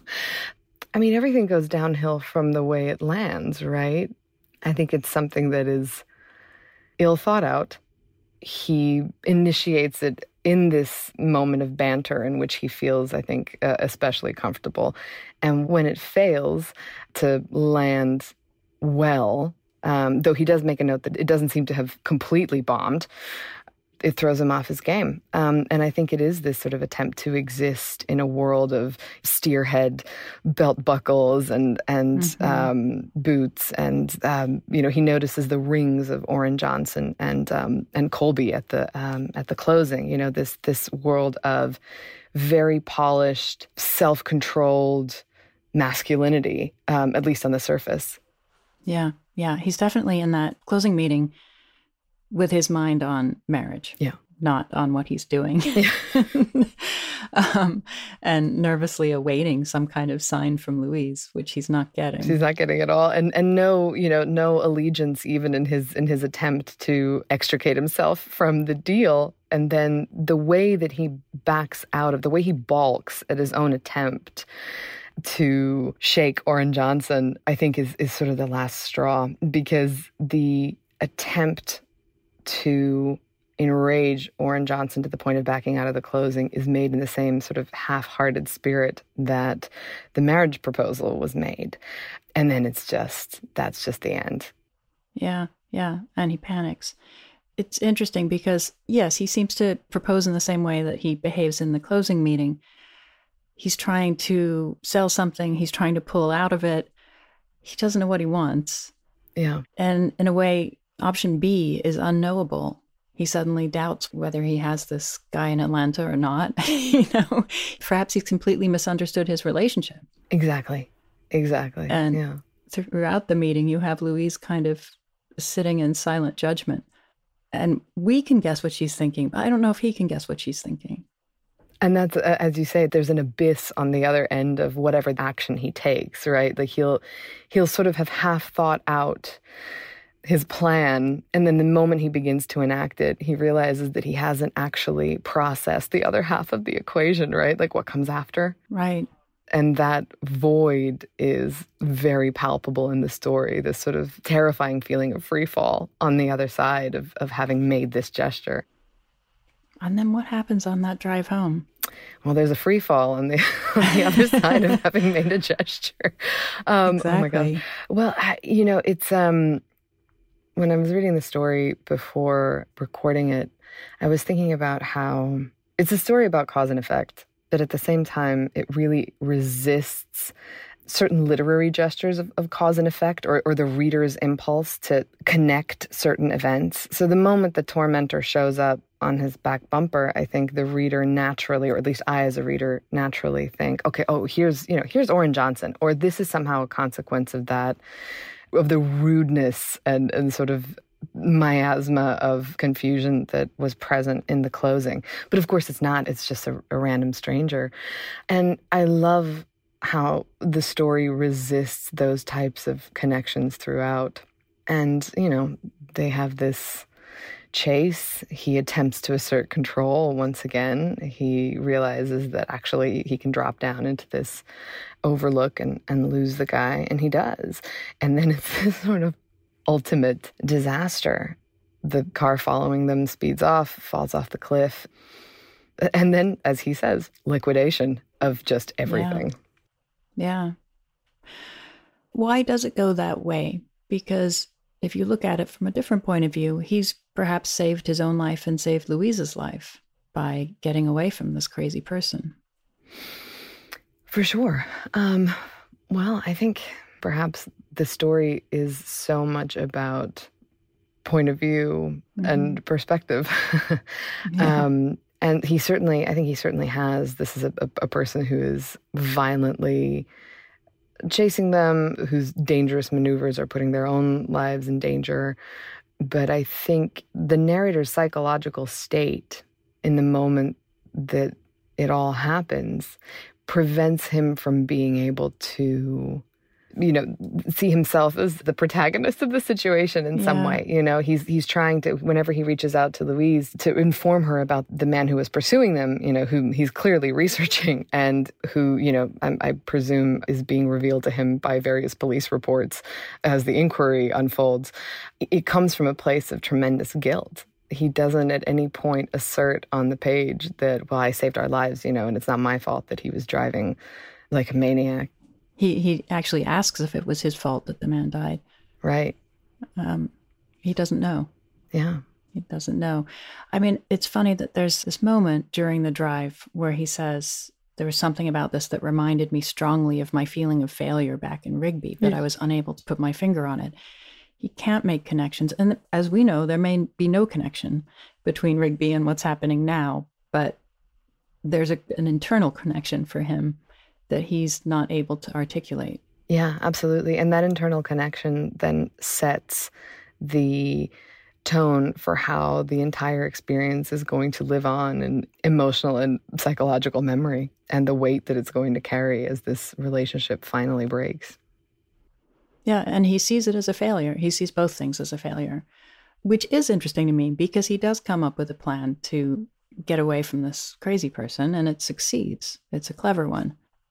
I mean, everything goes downhill from the way it lands, right? I think it's something that is ill thought out. He initiates it in this moment of banter in which he feels, I think, uh, especially comfortable. And when it fails to land well, um, though he does make a note that it doesn't seem to have completely bombed, it throws him off his game. Um, and I think it is this sort of attempt to exist in a world of steerhead belt buckles and, and mm-hmm. um, boots. And, um, you know, he notices the rings of Orrin Johnson and um, and Colby at the um, at the closing, you know, this this world of very polished, self-controlled masculinity, um, at least on the surface. Yeah, yeah. He's definitely in that closing meeting with his mind on marriage, yeah, not on what he's doing, yeah. um, and nervously awaiting some kind of sign from Louise, which he's not getting. He's not getting at all, and and no, you know, no allegiance even in his in his attempt to extricate himself from the deal. And then the way that he backs out of, the way he balks at his own attempt, to shake Orin Johnson, I think is, is sort of the last straw, because the attempt to enrage Orin Johnson to the point of backing out of the closing is made in the same sort of half-hearted spirit that the marriage proposal was made. And then it's just, that's just the end. Yeah, yeah. And he panics. It's interesting because, yes, he seems to propose in the same way that he behaves in the closing meeting. He's trying to sell something. He's trying to pull out of it. He doesn't know what he wants. Yeah. And in a way, option B is unknowable. He suddenly doubts whether he has this guy in Atlanta or not. You know, perhaps he's completely misunderstood his relationship. Exactly. Exactly. And yeah. throughout the meeting, you have Louise kind of sitting in silent judgment. And we can guess what she's thinking, but I don't know if he can guess what she's thinking. And that's, as you say, there's an abyss on the other end of whatever action he takes, right? Like he'll, he'll sort of have half thought out his plan, and then the moment he begins to enact it, he realizes that he hasn't actually processed the other half of the equation, right? Like what comes after. Right. And that void is very palpable in the story, this sort of terrifying feeling of free fall on the other side of, of having made this gesture. And then what happens on that drive home? Well, there's a free fall on the, on the other side of having made a gesture. Um, exactly. Oh my God. Well, I, you know, it's, um, when I was reading the story before recording it, I was thinking about how it's a story about cause and effect, but at the same time, it really resists certain literary gestures of, of cause and effect, or, or the reader's impulse to connect certain events. So the moment the tormentor shows up on his back bumper, I think the reader naturally, or at least I as a reader naturally think, okay, oh, here's, you know, here's Orin Johnson, or this is somehow a consequence of that, of the rudeness and, and sort of miasma of confusion that was present in the closing. But of course it's not. It's just a, a random stranger. And I love how the story resists those types of connections throughout. And, you know, they have this chase. He attempts to assert control once again. He realizes that actually he can drop down into this overlook and, and lose the guy, and he does. And then it's this sort of ultimate disaster. The car following them speeds off, falls off the cliff. And then, as he says, liquidation of just everything. Yeah. yeah. Why does it go that way? Because if you look at it from a different point of view, he's perhaps saved his own life and saved Louise's life by getting away from this crazy person. For sure. Um, well, I think perhaps the story is so much about point of view mm-hmm. and perspective. yeah. um, and he certainly, I think he certainly has. This is a, a, a person who is violently chasing them, whose dangerous maneuvers are putting their own lives in danger. But I think the narrator's psychological state in the moment that it all happens prevents him from being able to, you know, see himself as the protagonist of the situation in yeah. some way. You know, he's he's trying to, whenever he reaches out to Louise to inform her about the man who was pursuing them, you know, who he's clearly researching and who, you know, I, I presume is being revealed to him by various police reports as the inquiry unfolds. It comes from a place of tremendous guilt. He doesn't at any point assert on the page that, well, I saved our lives, you know, and it's not my fault that he was driving like a maniac. He he actually asks if it was his fault that the man died. Right. Um, he doesn't know. Yeah. He doesn't know. I mean, it's funny that there's this moment during the drive where he says, there was something about this that reminded me strongly of my feeling of failure back in Rigby, but mm. I was unable to put my finger on it. He can't make connections. And as we know, there may be no connection between Rigby and what's happening now, but there's a, an internal connection for him that he's not able to articulate. Yeah, absolutely. And that internal connection then sets the tone for how the entire experience is going to live on in emotional and psychological memory, and the weight that it's going to carry as this relationship finally breaks. Yeah, and he sees it as a failure. He sees both things as a failure, which is interesting to me because he does come up with a plan to get away from this crazy person, and it succeeds. It's a clever one.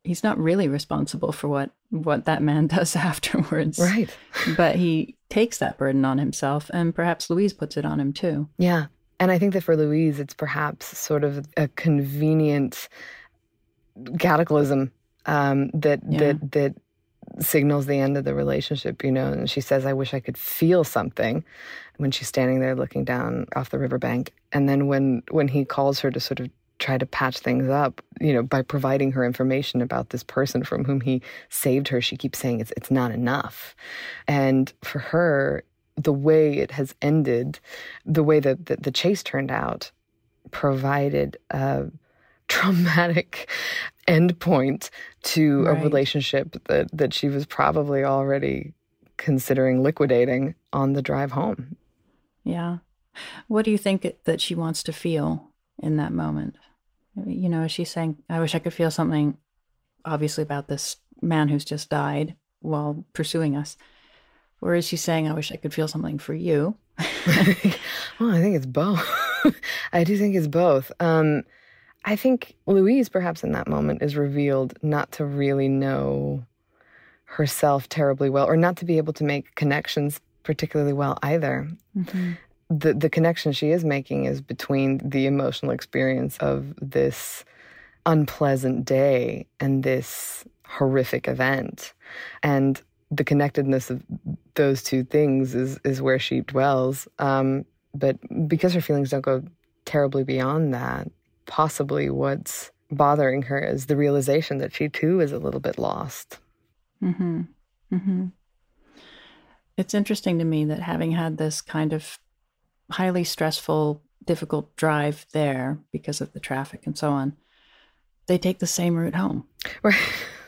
he's not really responsible for what, what that man does afterwards. Right. But he takes that burden on himself, and perhaps Louise puts it on him too. Yeah. And I think that for Louise, it's perhaps sort of a convenient cataclysm um, that yeah. that that signals the end of the relationship, you know. And she says, I wish I could feel something, when she's standing there looking down off the riverbank. And then when when he calls her to sort of try to patch things up, you know, by providing her information about this person from whom he saved her, she keeps saying it's it's not enough. And for her, the way it has ended, the way that the, the chase turned out, provided a traumatic endpoint to right. a relationship that, that she was probably already considering liquidating on the drive home. Yeah. What do you think it, that she wants to feel in that moment? You know, she's saying, I wish I could feel something, obviously, about this man who's just died while pursuing us. Or is she saying, I wish I could feel something for you? Well, I think it's both. I do think it's both. Um, I think Louise, perhaps in that moment, is revealed not to really know herself terribly well, or not to be able to make connections particularly well either. Mm-hmm. The the connection she is making is between the emotional experience of this unpleasant day and this horrific event. And the connectedness of those two things is, is where she dwells. Um, but because her feelings don't go terribly beyond that, possibly what's bothering her is the realization that she too is a little bit lost. Mm-hmm. Mm-hmm. It's interesting to me that having had this kind of highly stressful, difficult drive there because of the traffic and so on, they take the same route home. Right.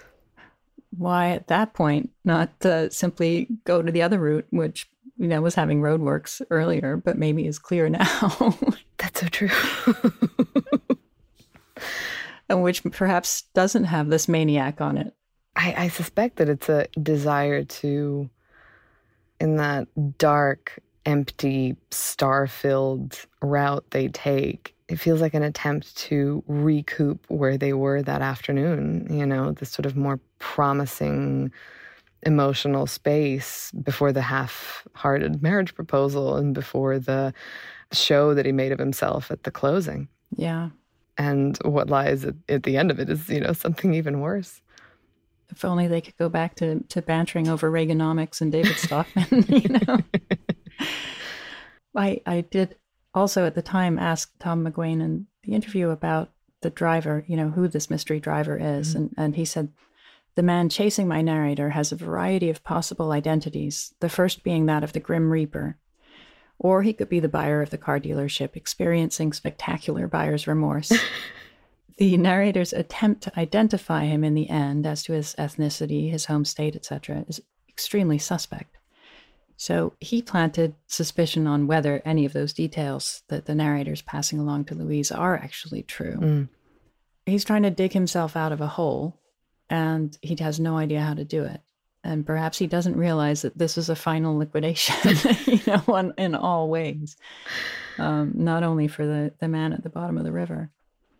Why at that point not uh, simply go to the other route, which, you know, was having roadworks earlier, but maybe is clear now. That's so true. And which perhaps doesn't have this maniac on it. I, I suspect that it's a desire to, in that dark, empty, star-filled route they take, it feels like an attempt to recoup where they were that afternoon, you know, this sort of more promising emotional space before the half-hearted marriage proposal and before the show that he made of himself at the closing. Yeah. And what lies at, at the end of it is, you know, something even worse. If only they could go back to, to bantering over Reaganomics and David Stockman, you know. I I did also at the time ask Tom McGuane in the interview about the driver, you know, who this mystery driver is. Mm-hmm. And, and he said, the man chasing my narrator has a variety of possible identities, the first being that of the Grim Reaper. Or he could be the buyer of the car dealership, experiencing spectacular buyer's remorse. The narrator's attempt to identify him in the end as to his ethnicity, his home state, et cetera, is extremely suspect. So he planted suspicion on whether any of those details that the narrator's passing along to Louise are actually true. Mm. He's trying to dig himself out of a hole, and he has no idea how to do it. And perhaps he doesn't realize that this is a final liquidation, you know, on, in all ways, um, not only for the, the man at the bottom of the river.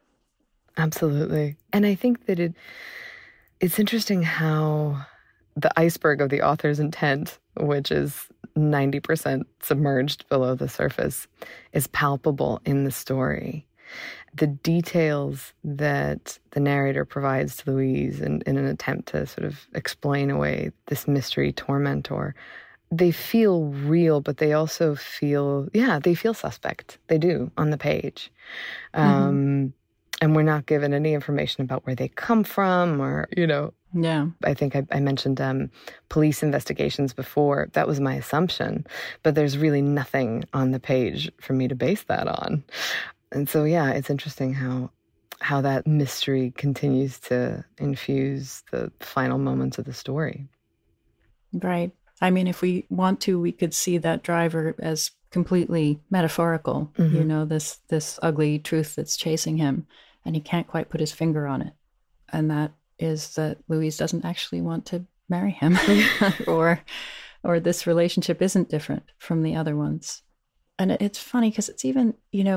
Absolutely. And I think that it it's interesting how the iceberg of the author's intent, which is ninety percent submerged below the surface, is palpable in the story. The details that the narrator provides to Louise in, in an attempt to sort of explain away this mystery tormentor, they feel real, but they also feel, yeah, they feel suspect. They do on the page. Mm-hmm. Um, and we're not given any information about where they come from or, you know. Yeah. I think I, I mentioned um, police investigations before. That was my assumption. But there's really nothing on the page for me to base that on. And so, yeah, it's interesting how how that mystery continues to infuse the final moments of the story. Right. I mean, if we want to, we could see that driver as completely metaphorical, mm-hmm. you know, this this ugly truth that's chasing him, and he can't quite put his finger on it. And that is that Louise doesn't actually want to marry him, or or this relationship isn't different from the other ones. And it's funny because it's even, you know,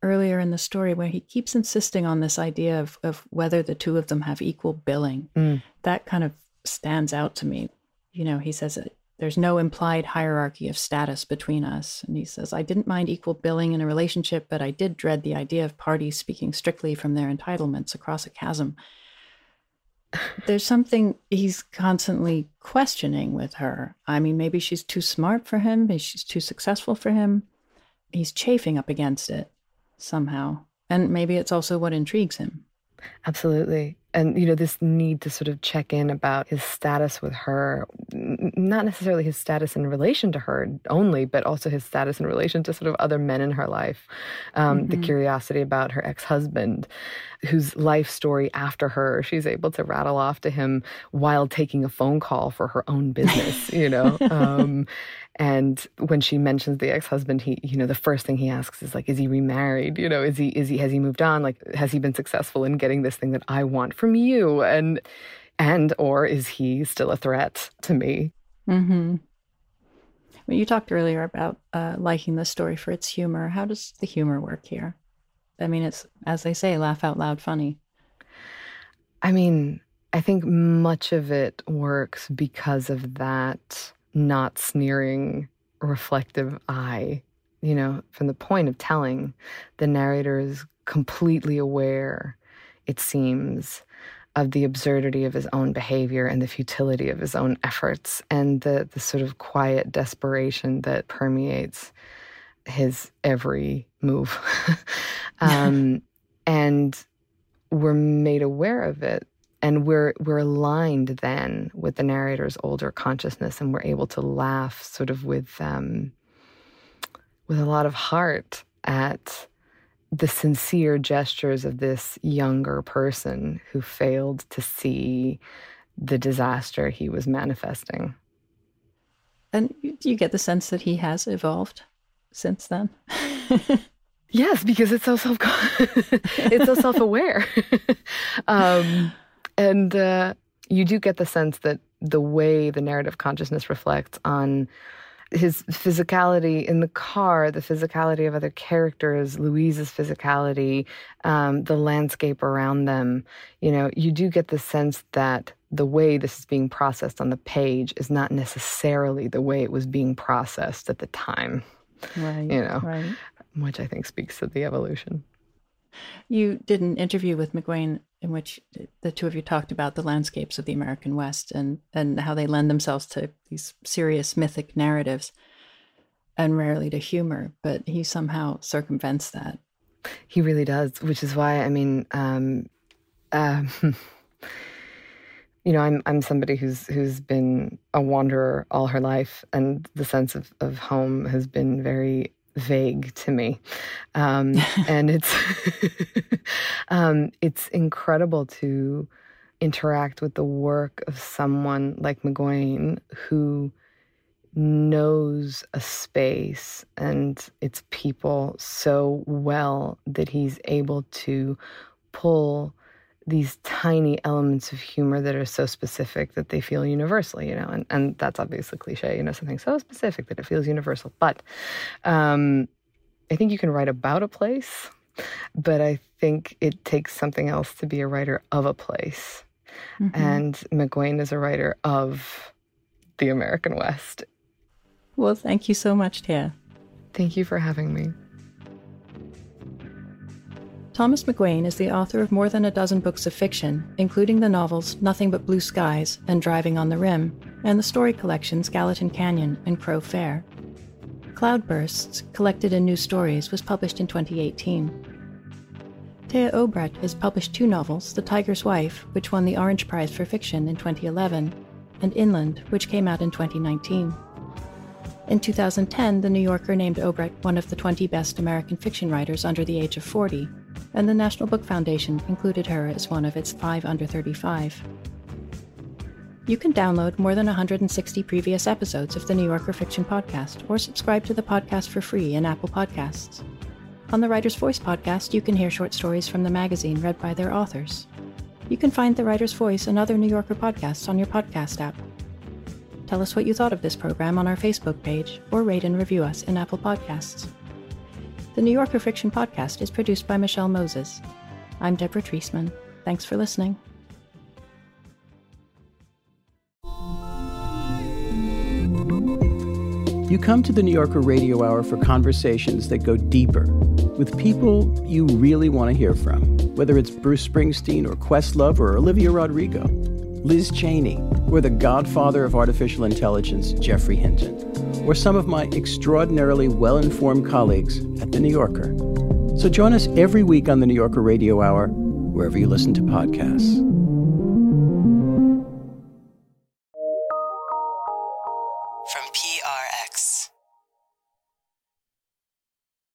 earlier in the story where he keeps insisting on this idea of, of whether the two of them have equal billing. Mm. That kind of stands out to me. You know, he says that there's no implied hierarchy of status between us. And he says, I didn't mind equal billing in a relationship, but I did dread the idea of parties speaking strictly from their entitlements across a chasm. There's something he's constantly questioning with her. I mean, maybe she's too smart for him. Maybe she's too successful for him. He's chafing up against it somehow. And maybe it's also what intrigues him. Absolutely. And, you know, this need to sort of check in about his status with her, not necessarily his status in relation to her only, but also his status in relation to sort of other men in her life. Um, mm-hmm. The curiosity about her ex-husband, whose life story after her she's able to rattle off to him while taking a phone call for her own business, you know. Um, and when she mentions the ex-husband, he, you know, the first thing he asks is like, is he remarried? You know, is he, is he, has he moved on? Like, has he been successful in getting this thing that I want from you? And, and, or is he still a threat to me? Mm-hmm. Well, you talked earlier about uh, liking the story for its humor. How does the humor work here? I mean, it's, as they say, laugh out loud funny. I mean, I think much of it works because of that not sneering, reflective eye. You know, from the point of telling, the narrator is completely aware, it seems, of the absurdity of his own behavior and the futility of his own efforts and the, the sort of quiet desperation that permeates his every move. um, and we're made aware of it. And we're we're aligned then with the narrator's older consciousness, and we're able to laugh sort of with um, with a lot of heart at the sincere gestures of this younger person who failed to see the disaster he was manifesting. And do you get the sense that he has evolved since then? Yes, because it's so self it's so self-aware. um, And uh, you do get the sense that the way the narrative consciousness reflects on his physicality in the car, the physicality of other characters, Louise's physicality, um, the landscape around them, you know, you do get the sense that the way this is being processed on the page is not necessarily the way it was being processed at the time. Right, you know, right. Which I think speaks to the evolution. You did an interview with McGuane in which the two of you talked about the landscapes of the American West and, and how they lend themselves to these serious mythic narratives and rarely to humor, but he somehow circumvents that. He really does, which is why, I mean, um, um, you know, I'm I'm somebody who's who's been a wanderer all her life, and the sense of, of home has been very vague to me. Um, and it's, um, it's incredible to interact with the work of someone like McGuane who knows a space and its people so well that he's able to pull these tiny elements of humor that are so specific that they feel universal, you know, and, and that's obviously cliche, you know, something so specific that it feels universal. But um, I think you can write about a place, but I think it takes something else to be a writer of a place. Mm-hmm. And McGuane is a writer of the American West. Well, thank you so much, Thea. Thank you for having me. Thomas McGuane is the author of more than a dozen books of fiction, including the novels Nothing But Blue Skies and Driving on the Rim, and the story collections Gallatin Canyon and Crow Fair. Cloudbursts, collected in New Stories, was published in twenty eighteen. Thea Obrecht has published two novels, The Tiger's Wife, which won the Orange Prize for Fiction in twenty eleven, and Inland, which came out in twenty nineteen. In two thousand ten, The New Yorker named Obrecht one of the twenty best American fiction writers under the age of forty, and the National Book Foundation included her as one of its five under thirty-five. You can download more than one hundred sixty previous episodes of the New Yorker Fiction Podcast or subscribe to the podcast for free in Apple Podcasts. On the Writer's Voice podcast, you can hear short stories from the magazine read by their authors. You can find the Writer's Voice and other New Yorker podcasts on your podcast app. Tell us what you thought of this program on our Facebook page or rate and review us in Apple Podcasts. The New Yorker Fiction Podcast is produced by Michelle Moses. I'm Deborah Treisman. Thanks for listening. You come to the New Yorker Radio Hour for conversations that go deeper with people you really want to hear from, whether it's Bruce Springsteen or Questlove or Olivia Rodrigo, Liz Cheney, or the godfather of artificial intelligence, Geoffrey Hinton, or some of my extraordinarily well-informed colleagues at The New Yorker. So join us every week on the New Yorker Radio Hour, wherever you listen to podcasts.